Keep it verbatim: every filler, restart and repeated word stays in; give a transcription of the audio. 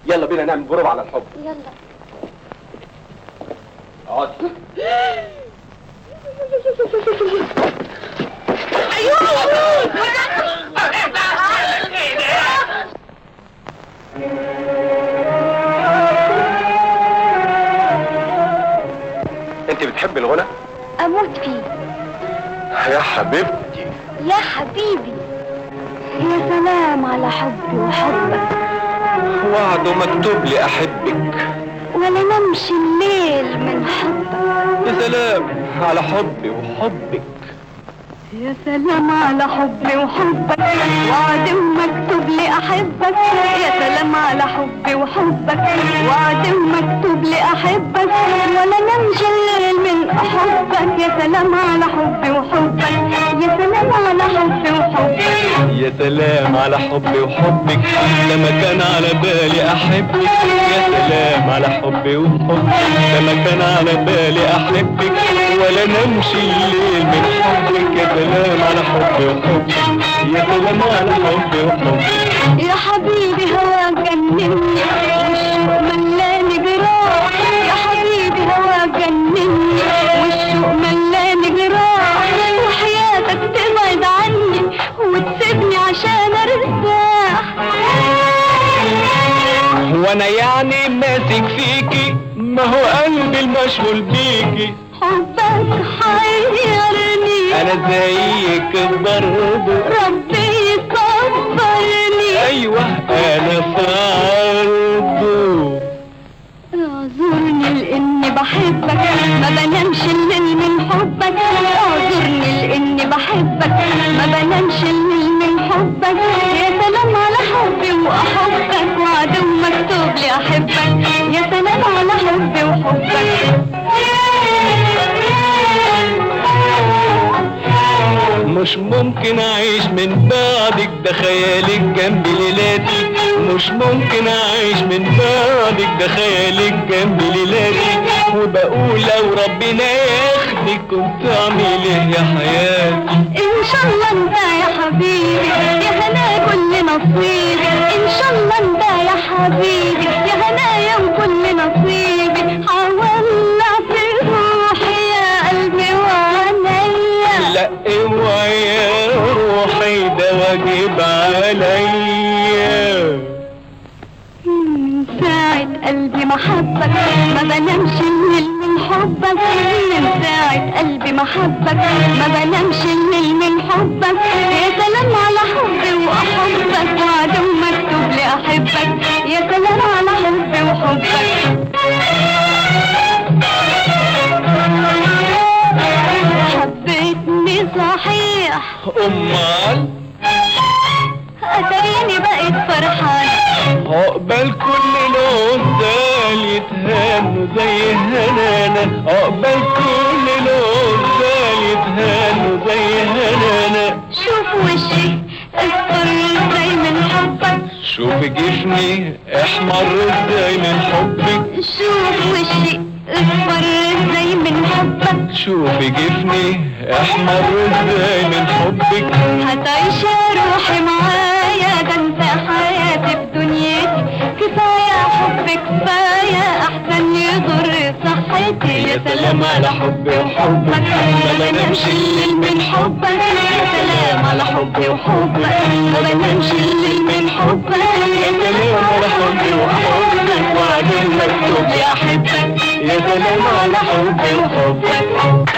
يلا بينا نعمل بروفة على الحب. يلا. اقعد. انت بتحب الغنى؟ اموت فيه يا حبيبتي. يا حبيبي. يا سلام على حبي وحبك. وعد مكتوب لي احبك ولا نمشي الليل من حبك. يا سلام على حبي وحبك. يا سلام على حبي وحبك. وعد مكتوب لي احبك. يا سلام على حبي وحبك. وعد مكتوب لي احبك. ولا نمشي الليل من حبك. يا سلام على حبي وحبك. يا سلام على حبي وحبك. يا سلام على حبي وحبك. لما كان على بالي احبك. يا سلام على حبي وحبك. لما كان على بالي احبك. ولا نمشي الليل من حبك. يا سلام على حبي وحبك. يا سلام على حبي وحبك. يا حبيبي هواك جنني والشوق ملاني جراح. يا حبيبي هواك جنني والشوق ملاني جراح. وحياتك تبعد عني وتسيبني عشان ارتاح. وانا يعني ماسك فيكي ما هو قلبي المشغول بيكي. حبك حيرني انا زيك برضه ربي يصبرني. ايوه انا فرضه. اعذرني لاني بحبك ما بنامش الليل من حبك. اعذرني لاني بحبك ما بنامش الليل من حبك. يا سلام على حبي واحبك. وعد مكتوب لي احبك. يا سلام على حبي وحبك. مش ممكن اعيش من بعدك ده خيالك جنب ليلاتي. مش ممكن اعيش من بعدك ده خيالك جنب ليلاتي. وبقول لو ربنا ياخدك كنت اعمل ايه يا حياتي. ان شاء الله انت يا حبيبي يا هنا كل نصيبي. ان شاء الله انت يا حبيبي يا هنايا وكل نصيبي. حولنا في روحي يا قلبي وعينيا. لا اوعي يا روحي ده واجب عليا. من ساعة قلبي ما حبك ما بنامش الليل من حبك. من ساعة قلبي ما حبك ما بنامش الليل من حبك. يا سلام على حبي واحبك. وعد مكتوب لي احبك. يا سلام على حبي وحبك. حبيتني صحيح امال اتريني بقيت فرحانة. عقبال كل لون زال يتهانوا زي هنانا. عقبال كل لون زال يتهانوا زي هنانا. شوف وشي اصفر ازاي من حبك. شوف جفني احمر ازاي من حبك. شوف وشي اصفر ازاي من حبك. شوف جفني احمر ازاي من حبك. هتعيش يا روحي معايا ده انت حياتي في دنيتي. كفاية حب كفاية احسن يضر صحتي. يا سلام على حبي وحبك. ما بنامش الليل من حبك. يا سلام على حبي وحبك. ما بنامش الليل من حبك. يا سلام على حبي وحبك. وعد مكتوب لي احبك. يا سلام على حبي وحبك.